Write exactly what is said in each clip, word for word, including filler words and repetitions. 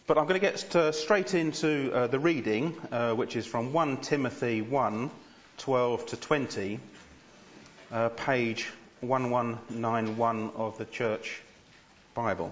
But I'm going to get uh, straight into uh, the reading, uh, which is from First Timothy one, twelve to twenty, uh, page eleven ninety-one of the Church Bible.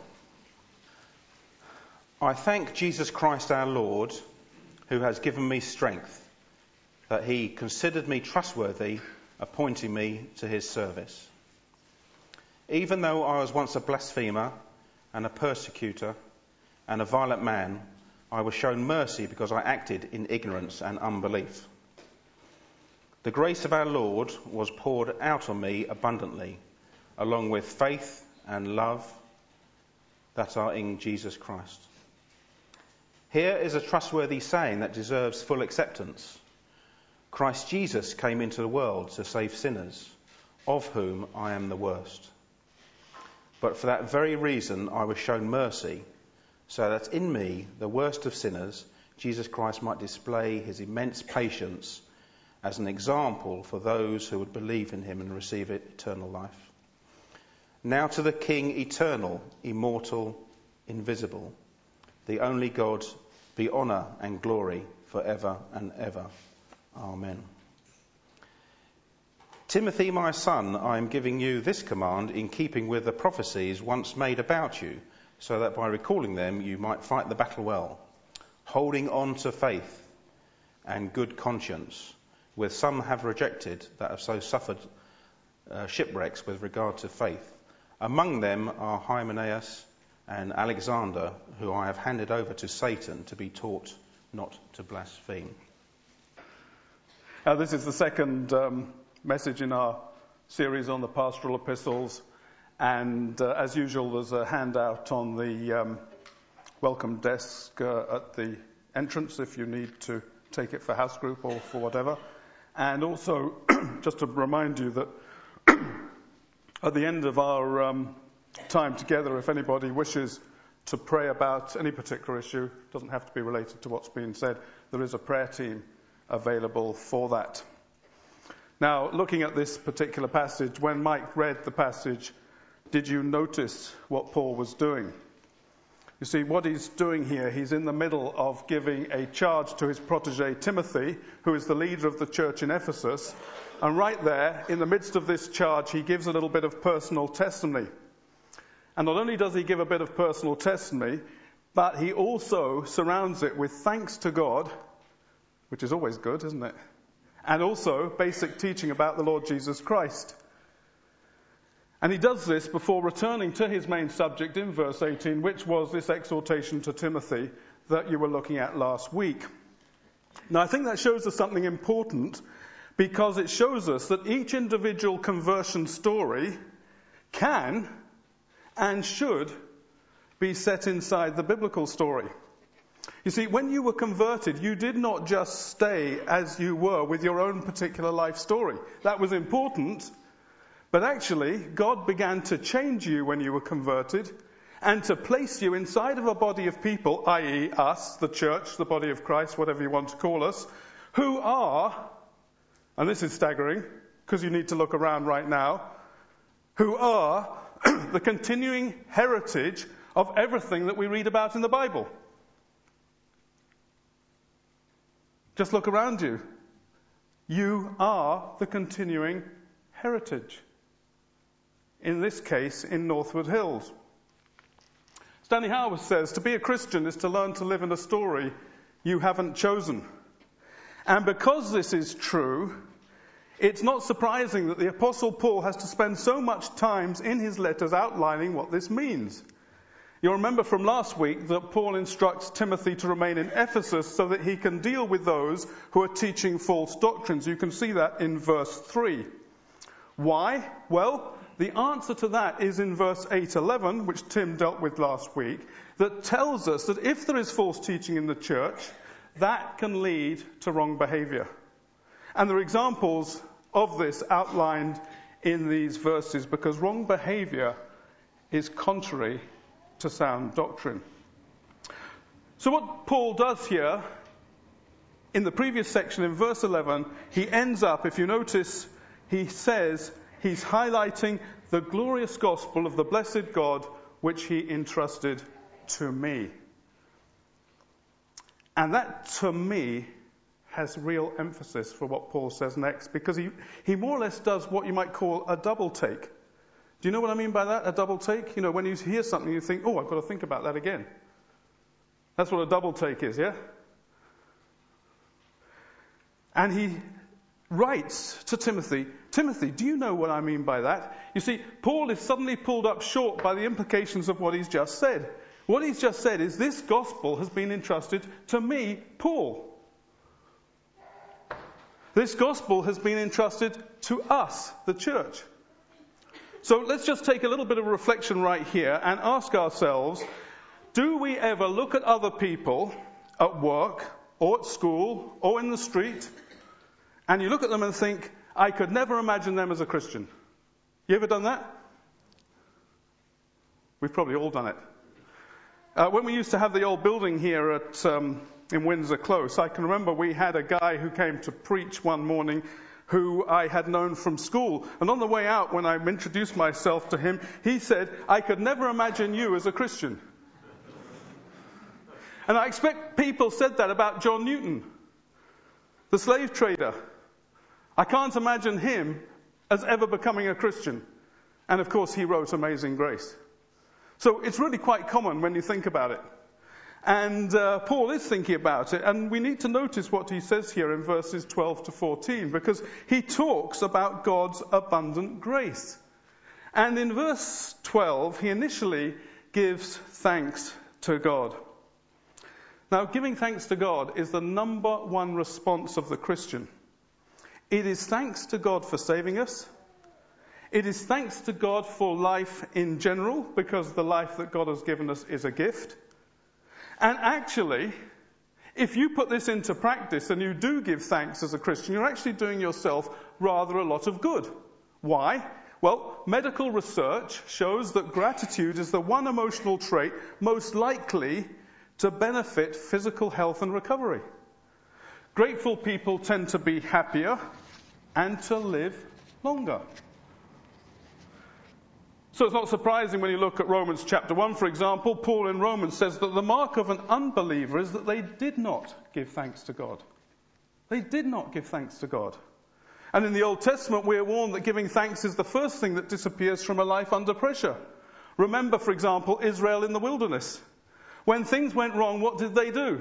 I thank Jesus Christ our Lord, who has given me strength, that he considered me trustworthy, appointing me to his service. Even though I was once a blasphemer and a persecutor and a violent man, I was shown mercy because I acted in ignorance and unbelief. The grace of our Lord was poured out on me abundantly, along with faith and love that are in Jesus Christ. Here is a trustworthy saying that deserves full acceptance. Christ Jesus came into the world to save sinners, of whom I am the worst. But for that very reason I was shown mercy, so that in me, the worst of sinners, Jesus Christ might display his immense patience as an example for those who would believe in him and receive eternal life. Now to the King, eternal, immortal, invisible, the only God, be honour and glory forever and ever. Amen. Timothy, my son, I am giving you this command in keeping with the prophecies once made about you, so that by recalling them you might fight the battle well, holding on to faith and good conscience, with some have rejected that have so suffered uh, shipwrecks with regard to faith. Among them are Hymenaeus and Alexander, who I have handed over to Satan to be taught not to blaspheme. Uh, this is the second um, message in our series on the pastoral epistles. And uh, as usual, there's a handout on the um, welcome desk uh, at the entrance if you need to take it for house group or for whatever. And also, just to remind you that at the end of our um, time together, if anybody wishes to pray about any particular issue, doesn't have to be related to what's being said, there is a prayer team available for that. Now, looking at this particular passage, when Mike read the passage, did you notice what Paul was doing? You see, what he's doing here, he's in the middle of giving a charge to his protege Timothy, who is the leader of the church in Ephesus. And right there, in the midst of this charge, he gives a little bit of personal testimony. And not only does he give a bit of personal testimony, but he also surrounds it with thanks to God, which is always good, isn't it? And also basic teaching about the Lord Jesus Christ. And he does this before returning to his main subject in verse eighteen, which was this exhortation to Timothy that you were looking at last week. Now, I think that shows us something important, because it shows us that each individual conversion story can and should be set inside the biblical story. You see, when you were converted, you did not just stay as you were with your own particular life story. That was important. But actually, God began to change you when you were converted and to place you inside of a body of people, that is us, the church, the body of Christ, whatever you want to call us, who are, and this is staggering because you need to look around right now, who are the continuing heritage of everything that we read about in the Bible. Just look around you. You are the continuing heritage. In this case, in Northwood Hills. Stanley Howard says, to be a Christian is to learn to live in a story you haven't chosen. And because this is true, it's not surprising that the Apostle Paul has to spend so much time in his letters outlining what this means. You'll remember from last week that Paul instructs Timothy to remain in Ephesus so that he can deal with those who are teaching false doctrines. You can see that in verse three. Why? Well, the answer to that is in verse eight eleven, which Tim dealt with last week, that tells us that if there is false teaching in the church, that can lead to wrong behavior. And there are examples of this outlined in these verses, because wrong behavior is contrary to sound doctrine. So what Paul does here, in the previous section in verse eleven, he ends up, if you notice, he says, he's highlighting the glorious gospel of the blessed God which he entrusted to me. And that, to me, has real emphasis for what Paul says next, because he, he more or less does what you might call a double take. Do you know what I mean by that, a double take? You know, when you hear something, you think, oh, I've got to think about that again. That's what a double take is, yeah? And he writes to Timothy, Timothy, do you know what I mean by that? You see, Paul is suddenly pulled up short by the implications of what he's just said. What he's just said is, this gospel has been entrusted to me, Paul. This gospel has been entrusted to us, the church. So let's just take a little bit of reflection right here and ask ourselves, do we ever look at other people at work or at school or in the street, and you look at them and think, I could never imagine them as a Christian? You ever done that? We've probably all done it. Uh, when we used to have the old building here at um, in Windsor Close, I can remember we had a guy who came to preach one morning who I had known from school. And on the way out, when I introduced myself to him, he said, I could never imagine you as a Christian. And I expect people said that about John Newton, the slave trader. I can't imagine him as ever becoming a Christian. And of course, he wrote Amazing Grace. So it's really quite common when you think about it. And uh, Paul is thinking about it. And we need to notice what he says here in verses twelve to fourteen, because he talks about God's abundant grace. And in verse twelve, he initially gives thanks to God. Now, giving thanks to God is the number one response of the Christian. It is thanks to God for saving us. It is thanks to God for life in general, because the life that God has given us is a gift. And actually, if you put this into practice and you do give thanks as a Christian, you're actually doing yourself rather a lot of good. Why? Well, medical research shows that gratitude is the one emotional trait most likely to benefit physical health and recovery. Grateful people tend to be happier and to live longer. So it's not surprising when you look at Romans chapter one, for example. Paul in Romans says that the mark of an unbeliever is that they did not give thanks to God. They did not give thanks to God. And in the Old Testament, we are warned that giving thanks is the first thing that disappears from a life under pressure. Remember, for example, Israel in the wilderness. When things went wrong, what did they do?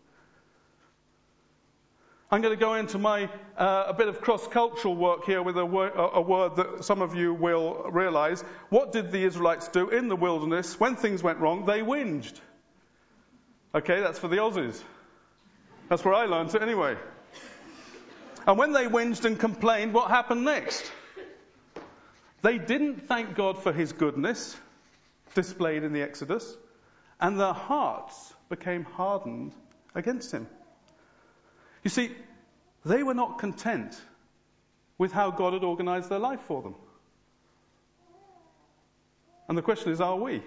I'm going to go into my uh, a bit of cross-cultural work here with a, wor- a word that some of you will realize. What did the Israelites do in the wilderness? When things went wrong, they whinged. Okay, that's for the Aussies. That's where I learned it anyway. And when they whinged and complained, what happened next? They didn't thank God for his goodness, displayed in the Exodus, and their hearts became hardened against him. You see, they were not content with how God had organized their life for them. And the question is, are we?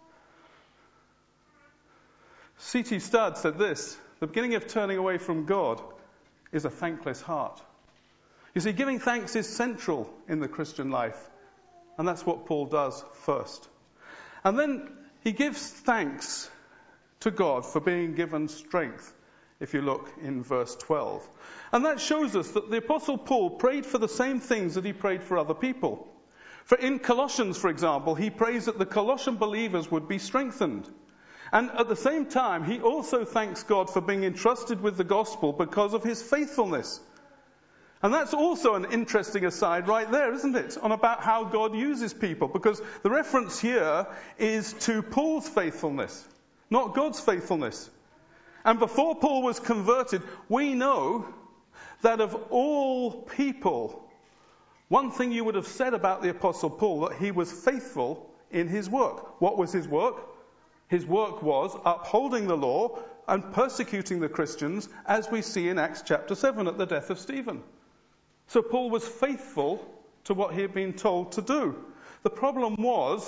C T Studd said this: the beginning of turning away from God is a thankless heart. You see, giving thanks is central in the Christian life, and that's what Paul does first. And then he gives thanks to God for being given strength, if you look in verse twelve. And that shows us that the Apostle Paul prayed for the same things that he prayed for other people. For in Colossians, for example, he prays that the Colossian believers would be strengthened. And at the same time, he also thanks God for being entrusted with the gospel because of his faithfulness. And that's also an interesting aside right there, isn't it? On about how God uses people. Because the reference here is to Paul's faithfulness, not God's faithfulness. And before Paul was converted, we know that of all people, one thing you would have said about the Apostle Paul, that he was faithful in his work. What was his work? His work was upholding the law and persecuting the Christians, as we see in Acts chapter seven at the death of Stephen. So Paul was faithful to what he had been told to do. The problem was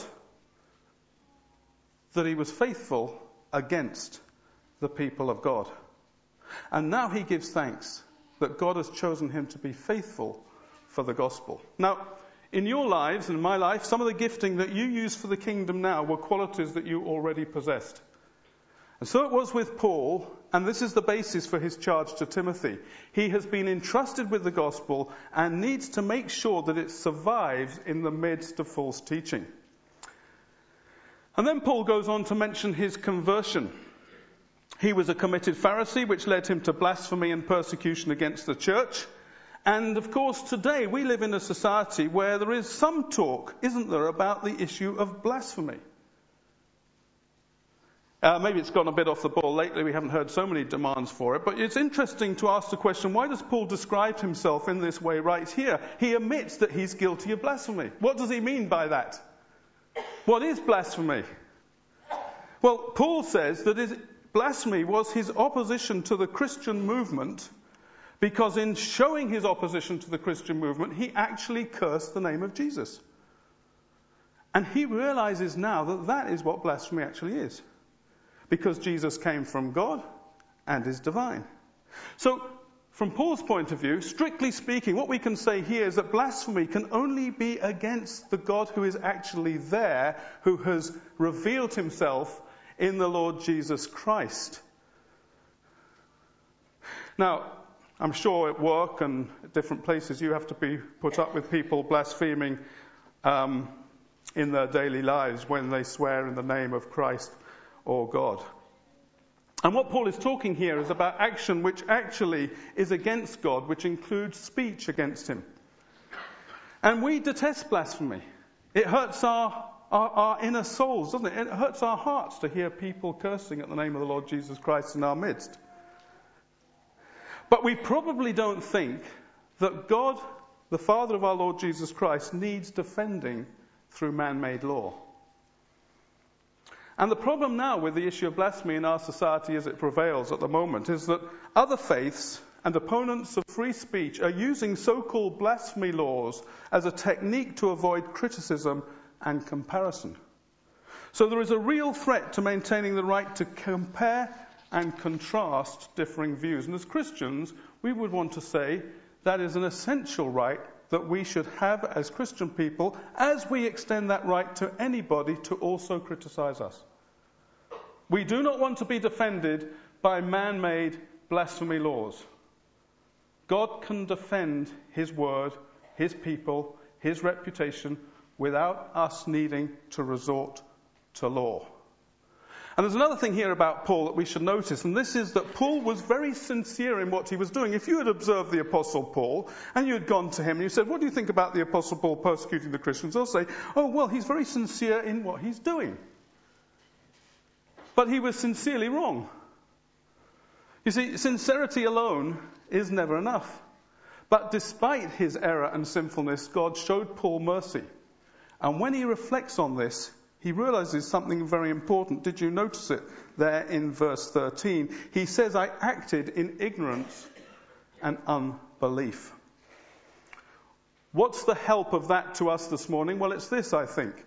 that he was faithful against the people of God. And now he gives thanks that God has chosen him to be faithful for the gospel. Now, in your lives and in my life, some of the gifting that you use for the kingdom now were qualities that you already possessed. And so it was with Paul, And this is the basis for his charge to Timothy. He has been entrusted with the gospel and needs to make sure that it survives in the midst of false teaching. And then Paul goes on to mention his conversion. He was a committed Pharisee, which led him to blasphemy and persecution against the church. And of course, today we live in a society where there is some talk, isn't there, about the issue of blasphemy. Uh, maybe it's gone a bit off the ball lately. We haven't heard so many demands for it. But it's interesting to ask the question, why does Paul describe himself in this way right here? He admits that he's guilty of blasphemy. What does he mean by that? What is blasphemy? Well, Paul says that his blasphemy was his opposition to the Christian movement, because in showing his opposition to the Christian movement, he actually cursed the name of Jesus. And he realizes now that that is what blasphemy actually is, because Jesus came from God and is divine. So, from Paul's point of view, strictly speaking, what we can say here is that blasphemy can only be against the God who is actually there, who has revealed himself in the Lord Jesus Christ. Now, I'm sure at work and at different places you have to be put up with people blaspheming um, in their daily lives when they swear in the name of Christ or God. And what Paul is talking here is about action which actually is against God, which includes speech against him. And we detest blasphemy. It hurts our, our, our inner souls, doesn't it? It hurts our hearts to hear people cursing at the name of the Lord Jesus Christ in our midst. But we probably don't think that God, the Father of our Lord Jesus Christ, needs defending through man-made law. And the problem now with the issue of blasphemy in our society as it prevails at the moment is that other faiths and opponents of free speech are using so-called blasphemy laws as a technique to avoid criticism and comparison. So there is a real threat to maintaining the right to compare and contrast differing views. And as Christians, we would want to say that is an essential right that we should have as Christian people, as we extend that right to anybody to also criticize us. We do not want to be defended by man-made blasphemy laws. God can defend his word, his people, his reputation without us needing to resort to law. And there's another thing here about Paul that we should notice, and this is that Paul was very sincere in what he was doing. If you had observed the Apostle Paul, and you had gone to him and you said, what do you think about the Apostle Paul persecuting the Christians? They'll say, oh, well, he's very sincere in what he's doing. But he was sincerely wrong. You see, sincerity alone is never enough. But despite his error and sinfulness, God showed Paul mercy. And when he reflects on this, he realizes something very important. Did you notice it there in verse thirteen? He says, I acted in ignorance and unbelief. What's the help of that to us this morning? Well, it's this, I think.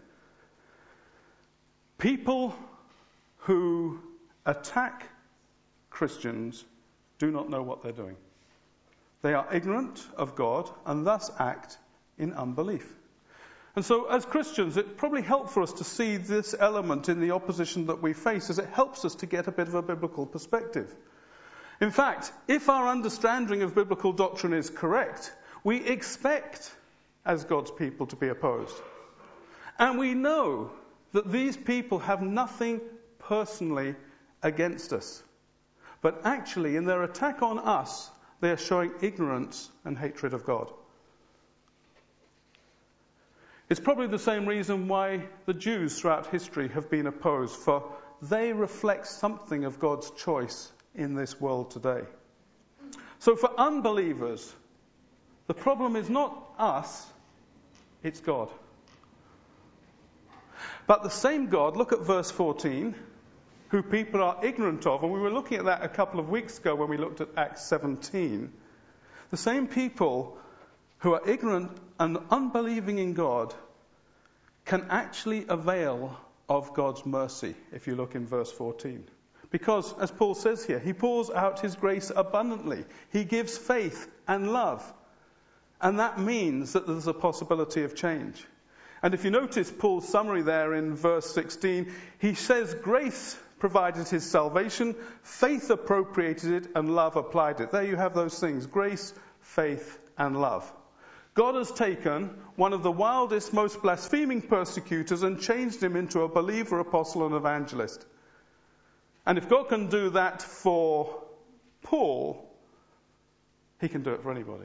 People who attack Christians do not know what they're doing. They are ignorant of God and thus act in unbelief. And so as Christians, it's probably helpful for us to see this element in the opposition that we face, as it helps us to get a bit of a biblical perspective. In fact, if our understanding of biblical doctrine is correct, we expect, as God's people, to be opposed. And we know that these people have nothing personally against us. But actually, in their attack on us, they are showing ignorance and hatred of God. It's probably the same reason why the Jews throughout history have been opposed, for they reflect something of God's choice in this world today. So for unbelievers, the problem is not us, it's God. But the same God, look at verse fourteen, who people are ignorant of, and we were looking at that a couple of weeks ago when we looked at Acts seventeen. The same people who are ignorant and unbelieving in God can actually avail of God's mercy, if you look in verse fourteen. Because, as Paul says here, he pours out his grace abundantly. He gives faith and love. And that means that there's a possibility of change. And if you notice Paul's summary there in verse sixteen, he says grace provided his salvation, faith appropriated it, and love applied it. There you have those things: grace, faith, and love. God has taken one of the wildest, most blaspheming persecutors and changed him into a believer, apostle, and evangelist. And if God can do that for Paul, he can do it for anybody.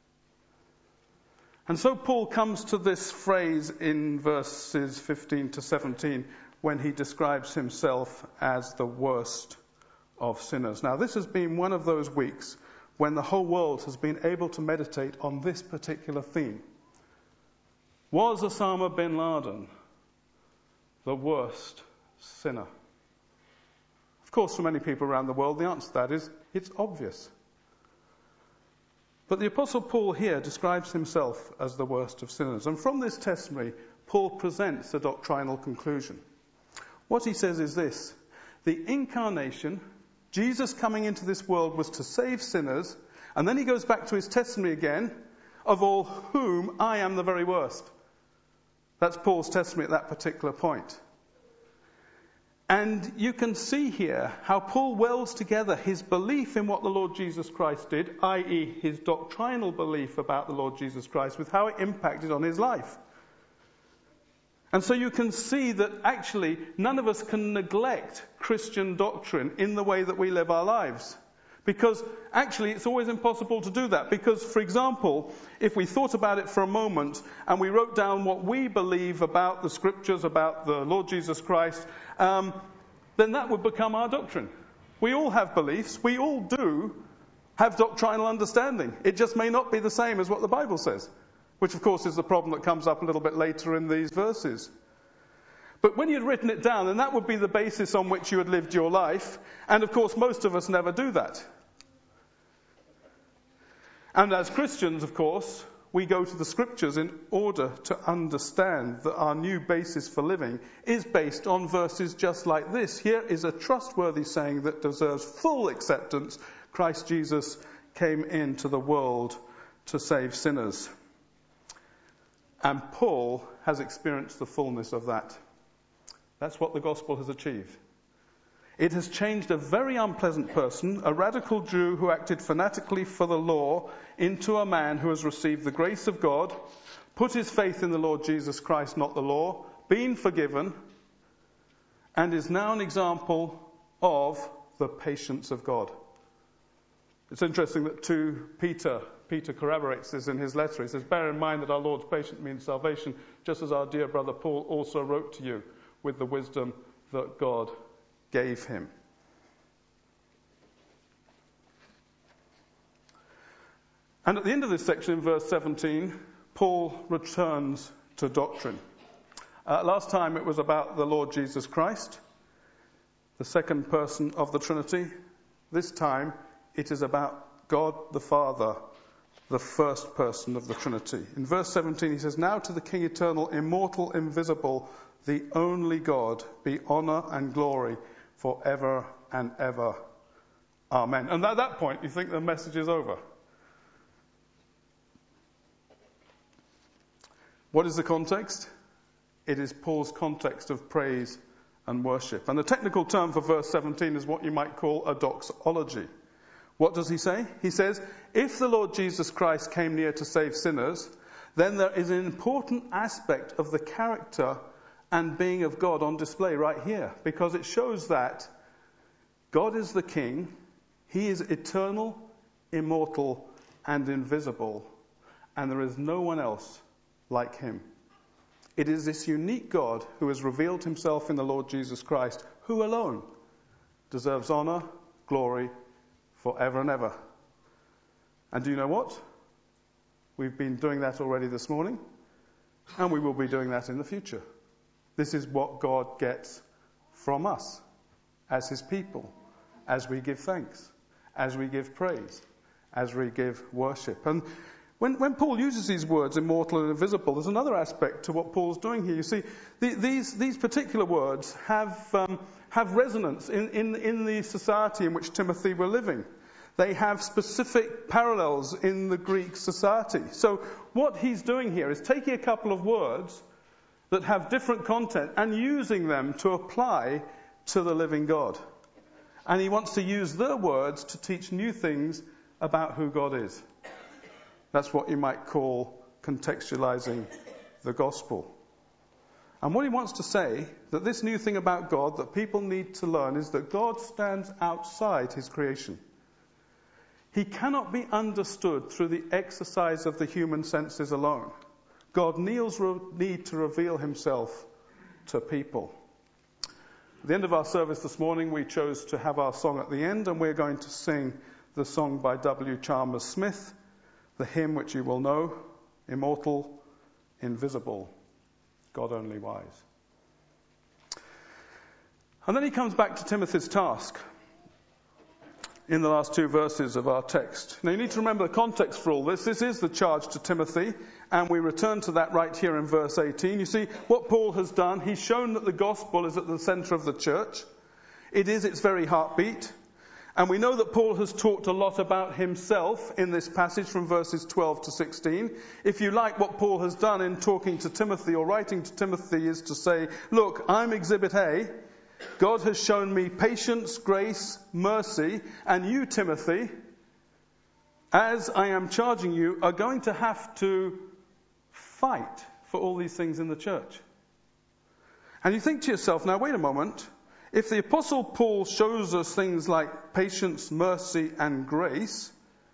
And so Paul comes to this phrase in verses fifteen to seventeen when he describes himself as the worst of sinners. Now, this has been one of those weeks when the whole world has been able to meditate on this particular theme. Was Osama bin Laden the worst sinner? Of course, for many people around the world, the answer to that is it's obvious. But the Apostle Paul here describes himself as the worst of sinners. And from this testimony, Paul presents a doctrinal conclusion. What he says is this: the incarnation, Jesus coming into this world, was to save sinners. And then he goes back to his testimony again, of all whom I am the very worst. That's Paul's testimony at that particular point. And you can see here how Paul welds together his belief in what the Lord Jesus Christ did, that is his doctrinal belief about the Lord Jesus Christ, with how it impacted on his life. And so you can see that actually none of us can neglect Christian doctrine in the way that we live our lives. Because actually it's always impossible to do that. Because, for example, if we thought about it for a moment and we wrote down what we believe about the scriptures, about the Lord Jesus Christ, um, then that would become our doctrine. We all have beliefs. We all do have doctrinal understanding. It just may not be the same as what the Bible says, which of course is the problem that comes up a little bit later in these verses. But when you'd written it down, then that would be the basis on which you had lived your life. And of course, most of us never do that. And as Christians, of course, we go to the scriptures in order to understand that our new basis for living is based on verses just like this. Here is a trustworthy saying that deserves full acceptance. Christ Jesus came into the world to save sinners. And Paul has experienced the fullness of that. That's what the gospel has achieved. It has changed a very unpleasant person, a radical Jew who acted fanatically for the law, into a man who has received the grace of God, put his faith in the Lord Jesus Christ, not the law, been forgiven, and is now an example of the patience of God. It's interesting that to Peter, Peter corroborates this in his letter. He says, bear in mind that our Lord's patience means salvation, just as our dear brother Paul also wrote to you with the wisdom that God gave him. And at the end of this section, in verse seventeen, Paul returns to doctrine. Uh, last time it was about the Lord Jesus Christ, the second person of the Trinity. This time it is about God the Father, the first person of the Trinity. In verse seventeen he says, now to the King eternal, immortal, invisible, the only God, be honour and glory forever and ever. Amen. And at that point, you think the message is over. What is the context? It is Paul's context of praise and worship. And the technical term for verse seventeen is what you might call a doxology. What does he say? He says, if the Lord Jesus Christ came near to save sinners, then there is an important aspect of the character and being of God on display right here, because it shows that God is the King. He is eternal, immortal, and invisible, and there is no one else like him. It is this unique God who has revealed himself in the Lord Jesus Christ, who alone deserves honor, glory, forever and ever. And do you know what? We've been doing that already this morning, and we will be doing that in the future. This is what God gets from us as his people, as we give thanks, as we give praise, as we give worship. And when, when Paul uses these words, immortal and invisible, there's another aspect to what Paul's doing here. You see, the, these, these particular words have, um, have resonance in, in, in the society in which Timothy were living. They have specific parallels in the Greek society. So what he's doing here is taking a couple of words that have different content and using them to apply to the living God. And he wants to use their words to teach new things about who God is. That's what you might call contextualizing the gospel. And what he wants to say, that this new thing about God that people need to learn, is that God stands outside his creation. He cannot be understood through the exercise of the human senses alone. God needs need to reveal himself to people. At the end of our service this morning, we chose to have our song at the end, and we're going to sing the song by W. Chalmers Smith, the hymn which you will know, Immortal, Invisible, God Only Wise. And then he comes back to Timothy's task in the last two verses of our text. Now you need to remember the context for all this. This is the charge to Timothy, and we return to that right here in verse eighteen. You see, what Paul has done, he's shown that the gospel is at the centre of the church. It is its very heartbeat. And we know that Paul has talked a lot about himself in this passage from verses twelve to sixteen. If you like, what Paul has done in talking to Timothy or writing to Timothy is to say, look, I'm Exhibit A. God has shown me patience, grace, mercy, and you, Timothy, as I am charging you, are going to have to fight for all these things in the church. And you think to yourself, now wait a moment, if the Apostle Paul shows us things like patience, mercy, and grace,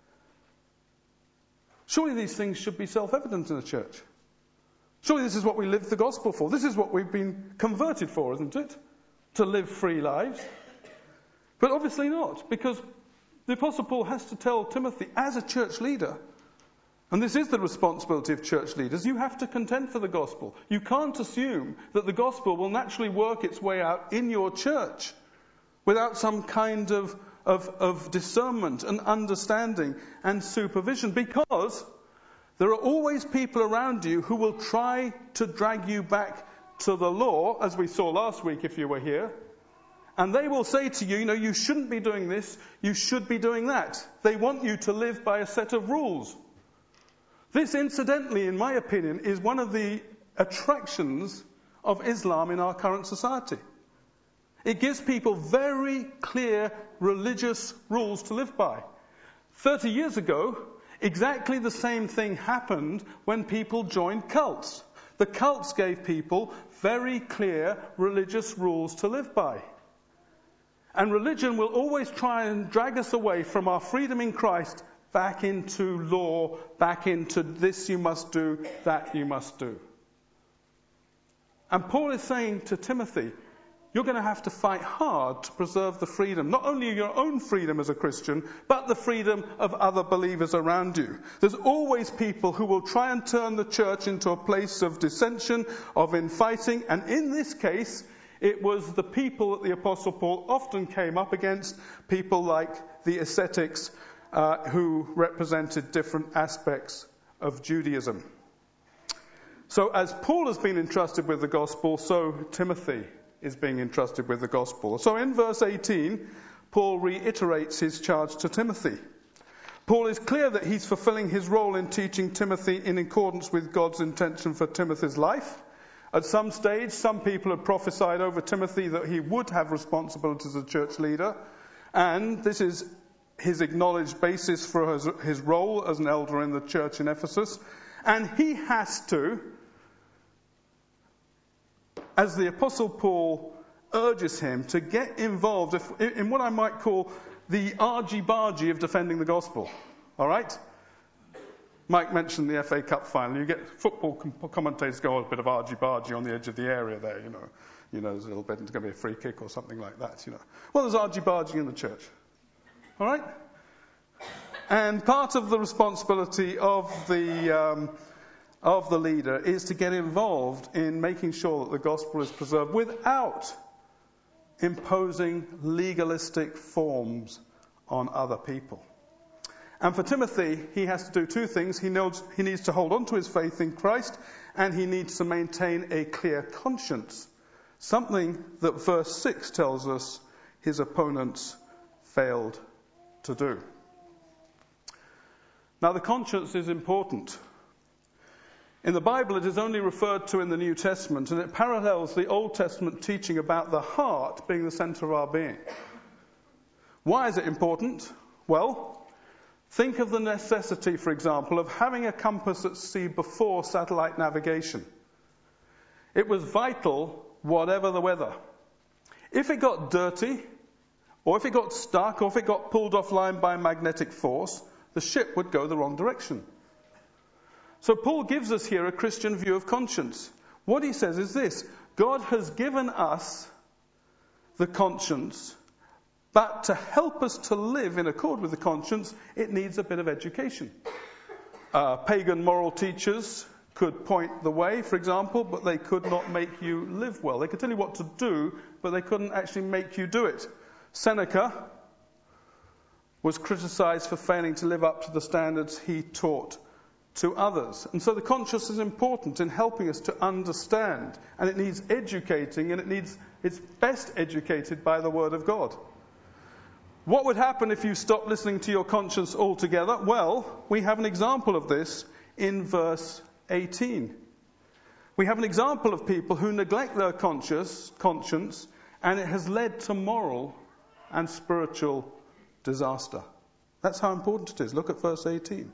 surely these things should be self-evident in the church. Surely this is what we live the gospel for. This is what we've been converted for, isn't it? To live free lives. But obviously not, because the Apostle Paul has to tell Timothy, as a church leader, and this is the responsibility of church leaders, you have to contend for the gospel. You can't assume that the gospel will naturally work its way out in your church without some kind of, of, of discernment and understanding and supervision, because there are always people around you who will try to drag you back to the law, as we saw last week if you were here. And they will say to you, you know, you shouldn't be doing this, you should be doing that. They want you to live by a set of rules. This, incidentally, in my opinion, is one of the attractions of Islam in our current society. It gives people very clear religious rules to live by. Thirty years ago, exactly the same thing happened when people joined cults. The cults gave people very clear religious rules to live by. And religion will always try and drag us away from our freedom in Christ back into law, back into this you must do, that you must do. And Paul is saying to Timothy, you're going to have to fight hard to preserve the freedom, not only your own freedom as a Christian, but the freedom of other believers around you. There's always people who will try and turn the church into a place of dissension, of infighting, and in this case, it was the people that the Apostle Paul often came up against, people like the ascetics, uh, who represented different aspects of Judaism. So as Paul has been entrusted with the gospel, so Timothy is being entrusted with the gospel. So in verse eighteen, Paul reiterates his charge to Timothy. Paul is clear that he's fulfilling his role in teaching Timothy in accordance with God's intention for Timothy's life. At some stage, some people had prophesied over Timothy that he would have responsibilities as a church leader, and this is his acknowledged basis for his, his role as an elder in the church in Ephesus. And he has to, as the Apostle Paul urges him to get involved if, in what I might call the argy-bargy of defending the gospel. All right? Mike mentioned the F A Cup final. You get football com- commentators go a bit of argy-bargy on the edge of the area there, you know. You know, there's a little bit, it's going to be a free kick or something like that, you know. Well, there's argy-bargy in the church. All right? And part of the responsibility of the um, of the leader is to get involved in making sure that the gospel is preserved without imposing legalistic forms on other people. And for Timothy, he has to do two things. He knows he needs to hold on to his faith in Christ, and he needs to maintain a clear conscience, something that verse six tells us his opponents failed to do. Now, the conscience is important. In the Bible, it is only referred to in the New Testament, and it parallels the Old Testament teaching about the heart being the center of our being. Why is it important? Well, think of the necessity, for example, of having a compass at sea before satellite navigation. It was vital, whatever the weather. If it got dirty, or if it got stuck, or if it got pulled offline by magnetic force, the ship would go the wrong direction. So Paul gives us here a Christian view of conscience. What he says is this: God has given us the conscience, but to help us to live in accord with the conscience, it needs a bit of education. Uh, pagan moral teachers could point the way, for example, but they could not make you live well. They could tell you what to do, but they couldn't actually make you do it. Seneca was criticized for failing to live up to the standards he taught to others. And so the conscience is important in helping us to understand, and it needs educating, and it needs it's best educated by the Word of God. What would happen if you stopped listening to your conscience altogether? Well, we have an example of this in verse eighteen. We have an example of people who neglect their conscious, conscience, and it has led to moral and spiritual disaster. That's how important it is. Look at verse eighteen.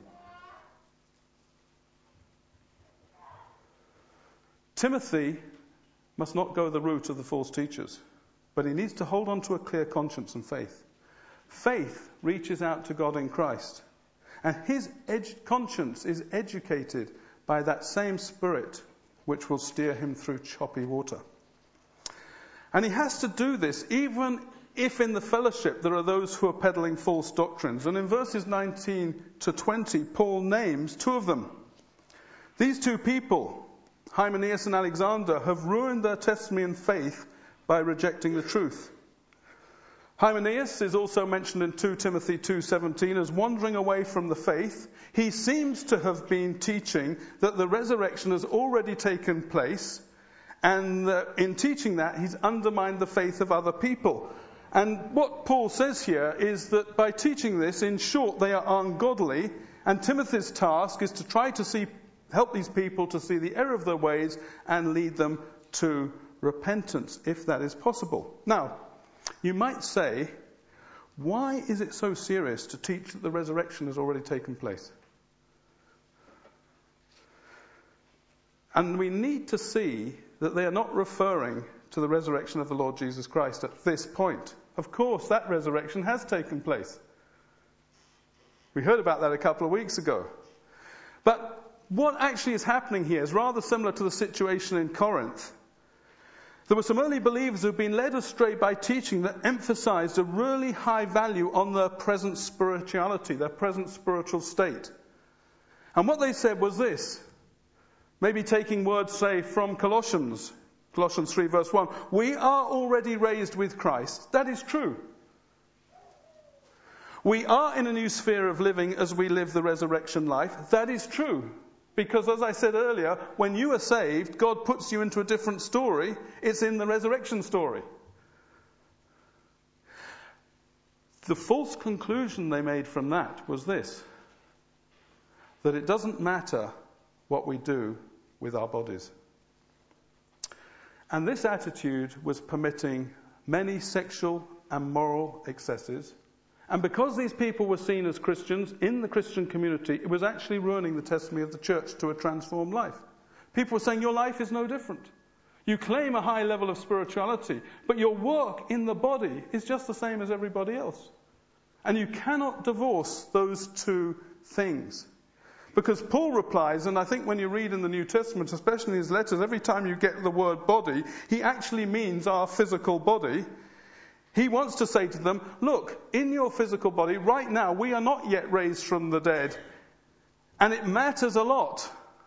Timothy must not go the route of the false teachers, but he needs to hold on to a clear conscience and faith. Faith reaches out to God in Christ, and his edu- conscience is educated by that same Spirit which will steer him through choppy water. And he has to do this even if in the fellowship there are those who are peddling false doctrines. And in verses nineteen to twenty, Paul names two of them. These two people, Hymenaeus and Alexander, have ruined their testimony and faith by rejecting the truth. Hymenaeus is also mentioned in Second Timothy two seventeen as wandering away from the faith. He seems to have been teaching that the resurrection has already taken place, and uh, in teaching that he's undermined the faith of other people. And what Paul says here is that by teaching this, in short, they are ungodly, and Timothy's task is to try to see help these people to see the error of their ways and lead them to repentance, if that is possible. Now, you might say, why is it so serious to teach that the resurrection has already taken place? And we need to see that they are not referring to the resurrection of the Lord Jesus Christ at this point. Of course, that resurrection has taken place. We heard about that a couple of weeks ago. But what actually is happening here is rather similar to the situation in Corinth. There were some early believers who've been led astray by teaching that emphasized a really high value on their present spirituality, their present spiritual state. And what they said was this, maybe taking words, say, from Colossians, Colossians three verse one, we are already raised with Christ. That is true. We are in a new sphere of living as we live the resurrection life. That is true. Because as I said earlier, when you are saved, God puts you into a different story. It's in the resurrection story. The false conclusion they made from that was this, that it doesn't matter what we do with our bodies. And this attitude was permitting many sexual and moral excesses. And because these people were seen as Christians in the Christian community, it was actually ruining the testimony of the church to a transformed life. People were saying, your life is no different. You claim a high level of spirituality, but your work in the body is just the same as everybody else. And you cannot divorce those two things. Because Paul replies, and I think when you read in the New Testament, especially in his letters, every time you get the word body, he actually means our physical body. He wants to say to them, look, in your physical body, right now, we are not yet raised from the dead. And it matters a lot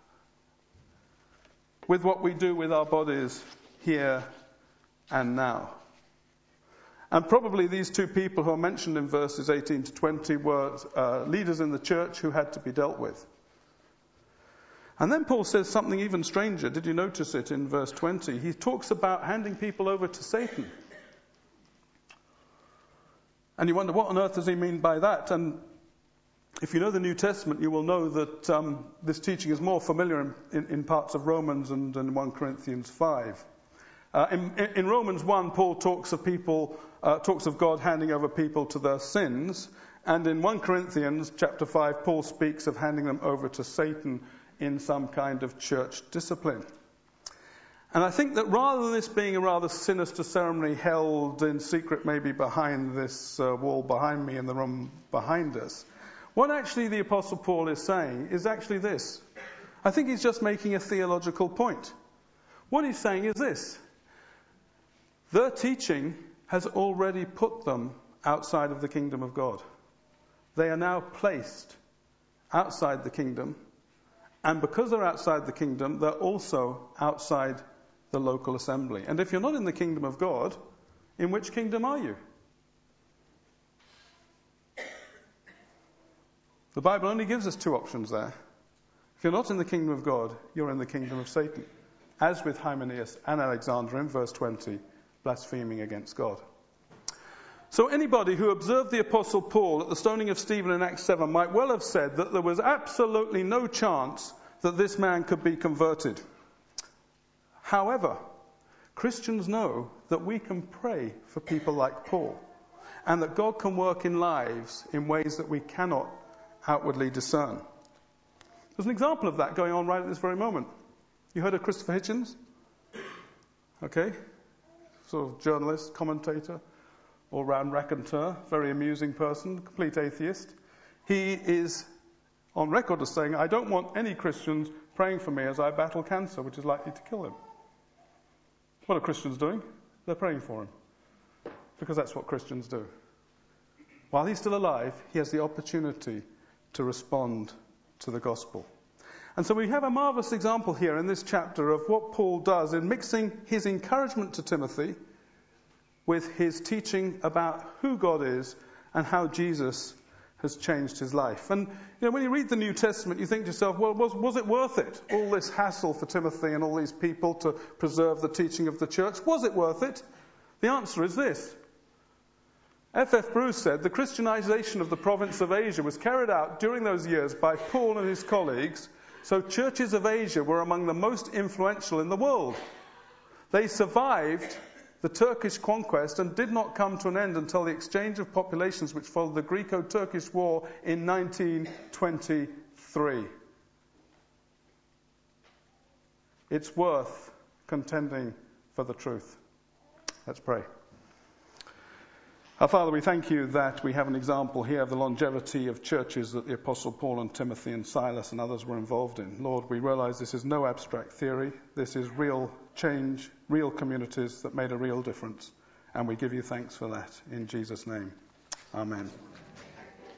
with what we do with our bodies here and now. And probably these two people who are mentioned in verses eighteen to twenty were uh, leaders in the church who had to be dealt with. And then Paul says something even stranger. Did you notice it in verse twenty? He talks about handing people over to Satan. And you wonder, what on earth does he mean by that? And If you know the New Testament, you will know that um, this teaching is more familiar in, in, in parts of Romans and in First Corinthians five. Uh, in, in Romans one, Paul talks of people, uh, talks of God handing over people to their sins, and in First Corinthians chapter five, Paul speaks of handing them over to Satan in some kind of church discipline. And I think that rather than this being a rather sinister ceremony held in secret, maybe behind this uh, wall behind me in the room behind us, what actually the Apostle Paul is saying is actually this. I think he's just making a theological point. What he's saying is this. Their teaching has already put them outside of the kingdom of God. They are now placed outside the kingdom, and because they're outside the kingdom, they're also outside the local assembly. And if you're not in the kingdom of God, in which kingdom are you? The Bible only gives us two options there. If you're not in the kingdom of God, you're in the kingdom of Satan. As with Hymenaeus and Alexander in verse twenty, blaspheming against God. So anybody who observed the Apostle Paul at the stoning of Stephen in Acts seven might well have said that there was absolutely no chance that this man could be converted. However, Christians know that we can pray for people like Paul, and that God can work in lives in ways that we cannot outwardly discern. There's an example of that going on right at this very moment. You heard of Christopher Hitchens? Okay. Sort of journalist, commentator, all-round raconteur, very amusing person, complete atheist. He is on record as saying, I don't want any Christians praying for me as I battle cancer, which is likely to kill him. What are Christians doing? They're praying for him. Because that's what Christians do. While he's still alive, he has the opportunity to respond to the gospel. And so we have a marvelous example here in this chapter of what Paul does in mixing his encouragement to Timothy with his teaching about who God is and how Jesus has changed his life. And you know, when you read the New Testament, you think to yourself, well, was, was it worth it? All this hassle for Timothy and all these people to preserve the teaching of the church. Was it worth it? The answer is this. F F Bruce said the Christianization of the province of Asia was carried out during those years by Paul and his colleagues, so churches of Asia were among the most influential in the world. They survived the Turkish conquest and did not come to an end until the exchange of populations which followed the Greco-Turkish War in nineteen twenty-three. It's worth contending for the truth. Let's pray. Our Father, we thank you that we have an example here of the longevity of churches that the Apostle Paul and Timothy and Silas and others were involved in. Lord, we realize this is no abstract theory. This is real change, real communities that made a real difference. And we give you thanks for that. In Jesus' name, amen.